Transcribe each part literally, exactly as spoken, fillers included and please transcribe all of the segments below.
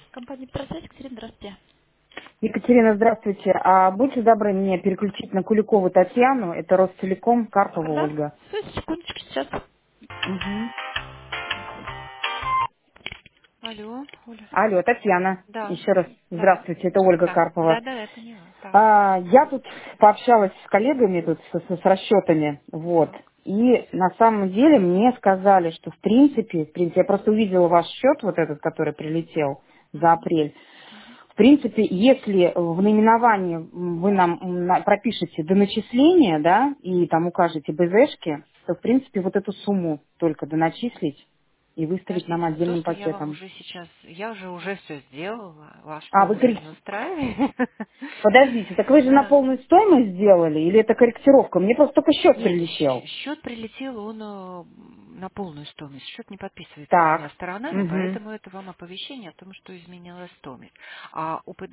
Компания «Процесс», Екатерина, здравствуйте. Екатерина, здравствуйте. А будьте добры меня переключить на Куликову Татьяну, это Ростелеком, Карпова Да? Ольга. Сейчас, секундочку, сейчас. Мгм. Алло, Оля. Алло, Татьяна. Да, Еще раз да, здравствуйте, это Ольга да, Карпова. да, да, это не вас. Так, А, я тут пообщалась с коллегами тут с, с- с расчетами, вот. так. И на самом деле мне сказали, что в принципе, в принципе, я просто увидела ваш счет, вот этот, который прилетел за Мгм, апрель. мгм. В принципе, если в наименовании вы нам м, на- пропишете до начисления, да, и там укажете БЗшки, то, в принципе, вот эту сумму только доначислить и выставить нам Подождите, то, отдельным что я вам пакетом. уже сейчас, я уже уже все сделала, ваш А, вы номер коррек- не устраивает. Подождите, так вы же на Да. полную стоимость сделали, или это корректировка? Мне просто только счет Нет, прилетел. счет прилетел, он э, на полную стоимость. Счет не подписывается двумя Так. сторонами, Угу. поэтому это вам оповещение о том, что изменилась стоимость. А УПД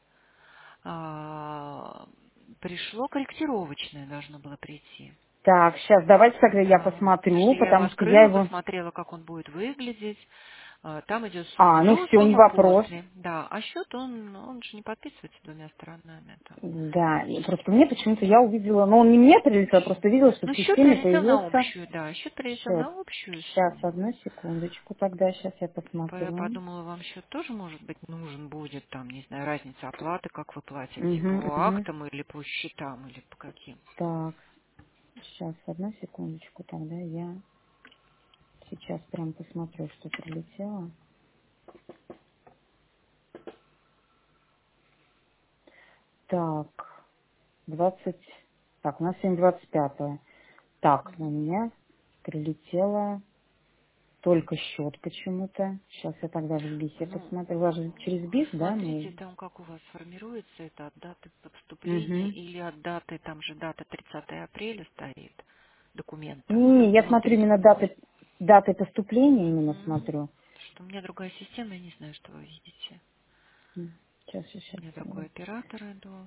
а, пришло корректировочное, должно было прийти. Так, сейчас давайте тогда я Да, потому что посмотрю, я его потому что я открыла, его... посмотрела, как он будет выглядеть. А, Там идет сумма А, ну до, все, не сумма вопрос. после. Да, а счет он, он же не подписывается двумя сторонами. Там. Да, и просто мне почему-то я увидела, но он не мне прилетел, я просто видела, что в Ну, счет системе прилетел на появился общую, да, счет прилетел счет. на общую Сейчас, сумму. одну секундочку, тогда сейчас я По- Я посмотрю. подумала, вам счет тоже, может быть, нужен будет, там, не знаю, разница оплаты, как вы платите, Угу, по угу. актам или по счетам, или по каким. Так, сейчас, одну секундочку, тогда я сейчас прям посмотрю, что прилетело. Так, двадцать, так, у нас сегодня двадцать пятое. Так, у меня прилетело только счет почему-то. Сейчас я тогда в БИСе Ну, посмотрю. У вас же через БИС, да, смотрите, мейл? там как у вас формируется это от даты поступления Угу. или от даты, там же дата тридцатое апреля стоит документа. Вот Не, я внутри смотрю именно документа. даты, даты поступления, именно М, смотрю. Что у меня другая система, я не знаю, что вы видите. Сейчас, У сейчас. меня другой оператор иду.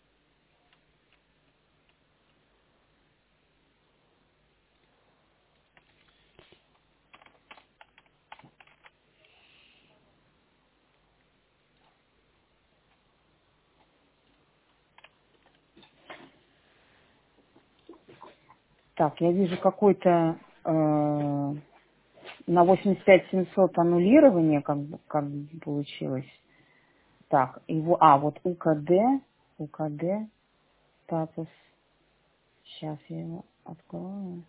Так, я вижу какой-то э, на восемьдесят пять семьсот аннулирование, как, бы- как бы получилось. Так, его, а, вот УКД, УКД, статус. Сейчас я его открою.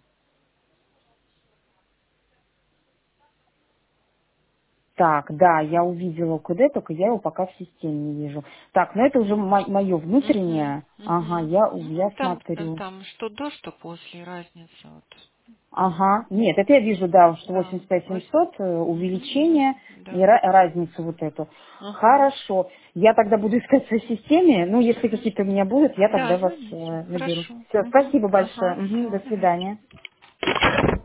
Так, да, я увидела УКД, только я его пока в системе не вижу. Так, ну это уже мое Угу, внутреннее. Ага, угу. я, я Ну, там, там, смотрю. там что до, что после, разница. Вот. Ага, нет, это я вижу, да, что Да, восемьдесят пять вось- семьсот э, мгм, мгм, увеличение и да. ра- разницу вот эту. Ага. Хорошо, я тогда буду искать в своей системе, ну, если Мгм. какие-то у меня будут, я Да, тогда вас э, звоните. наберу. Хорошо. Все, Угу. спасибо большое, Ага, Мгм, до все, давайте. свидания.